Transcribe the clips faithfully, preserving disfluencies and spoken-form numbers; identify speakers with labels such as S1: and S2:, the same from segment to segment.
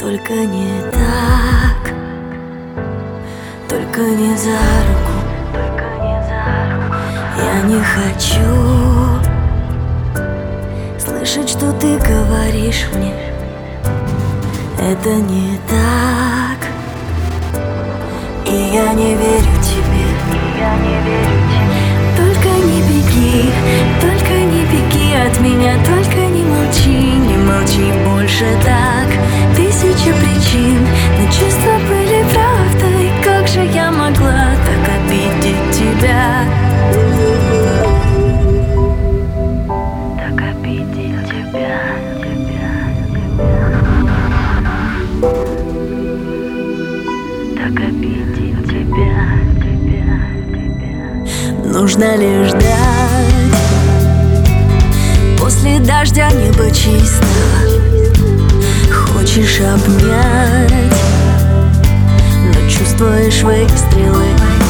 S1: Только не так, только не за руку, только не за руку. Я не хочу слышать, что ты говоришь мне. Это не так, и я не верю тебе, и я не верю тебе. Только не беги, только не беги от меня, только не молчи, не молчи больше так. Тысяча причин, но чувства были правдой. Как же я могла так обидеть тебя? Так обидеть тебя, тебя, тебя. Так обидеть тебя, тебя, тебя. Нужно лишь ждать. После дождя небо чисто. Хочешь обнять, но чувствуешь выстрелы.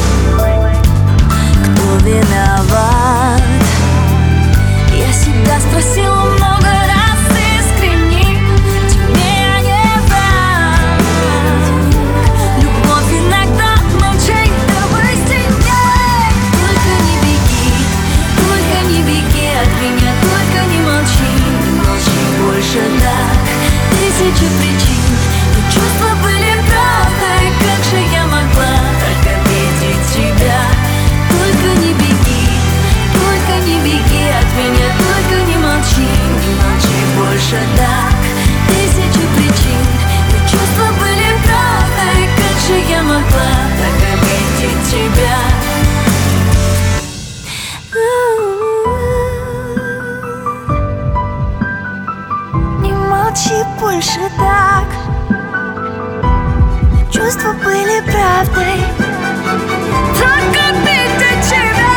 S1: Кто виноват? Я себя спросила много раз искренне. Тебе я не враг. Любовь иногда молчит, давай сильней. Только не беги, только не беги от меня, только не молчи, не молчи больше так. Тысячи причин, но чувства были правдой. Как же я могла так обидеть тебя? Только не беги, только не беги от меня, только не молчи, не молчи больше так. Тысячи причин, но чувства были правдой. Как же я могла так обидеть тебя? Не молчи больше так. Чувства были правдой. Так обидеть тебя.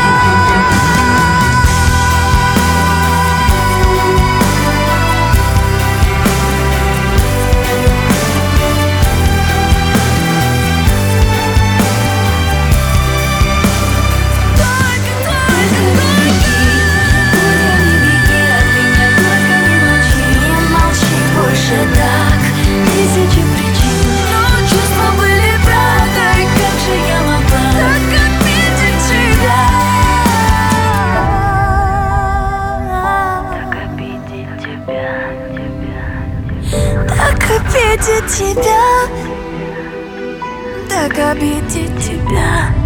S1: Так обидеть тебя, так обидеть тебя.